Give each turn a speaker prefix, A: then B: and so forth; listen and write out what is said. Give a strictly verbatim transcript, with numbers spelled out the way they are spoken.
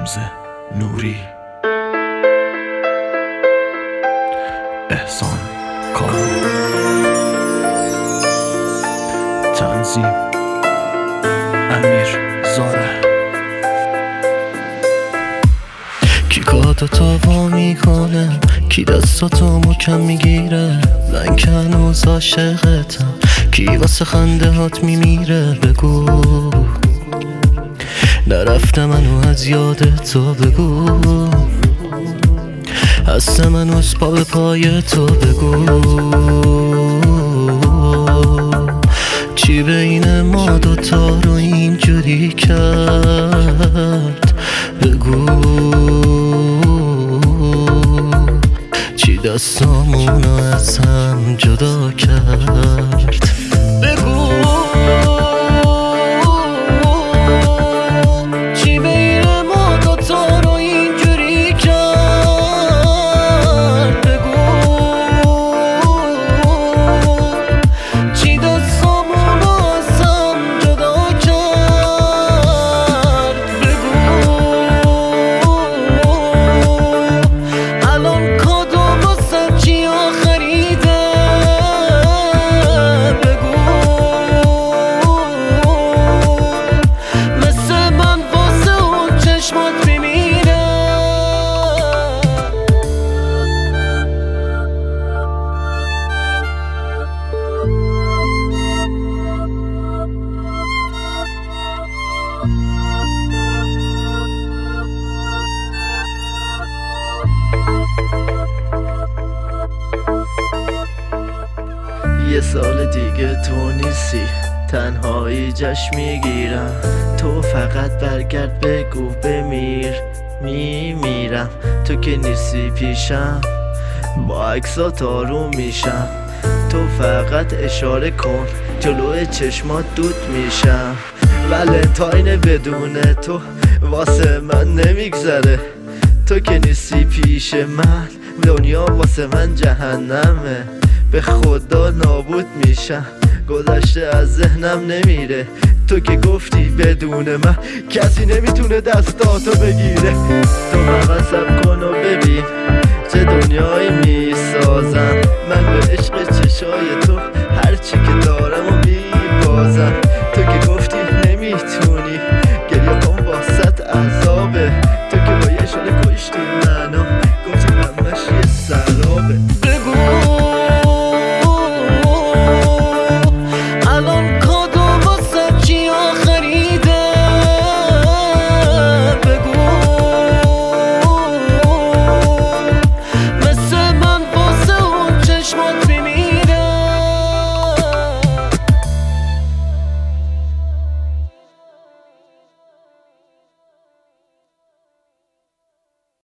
A: رمز نوری، احسان کارو، تنظیم امیر زاره. کی کادتو وا میکنه، کی دستاتو محکم میگیره، من که هنوز عاشقتم، کی واسه خنده هات میمیره. بگو نرفته منو از یاد تو، بگو هست منو از پا به پای تو. بگو چی بین ما دوتا رو اینجوری کرد. بگو چی دستامونو از هم جدا کرد. بگو چی بین ما دوتا رو اینجوری کرد. بگو چی دستامونو از هم جدا کرد. بگو الان کادو واسه چیا خریده. بگو مثل من واسه اون چشمات میمیره.
B: یه سال دیگه تو نیستی، تنهایی جشن میگیرم. تو فقط برگرد بگو بمیر، میمیرم. تو که نیستی پیشم، با عکسات آروم میشم. تو فقط اشاره کن، جلوی چشمات دود میشم. ولنتاین بدون تو واسه من نمیگذره. تو که نیستی پیش من، دنیا واسه من جهنمه. به خدا نابود میشم، گذشته از ذهنم نمیره. تو که گفتی بدون من کسی نمیتونه دستاتو بگیره. تو فقط سب کن و ببین چه دنیایی میسازم. من به عشق چشای تو هرچی که دارم و میبازم.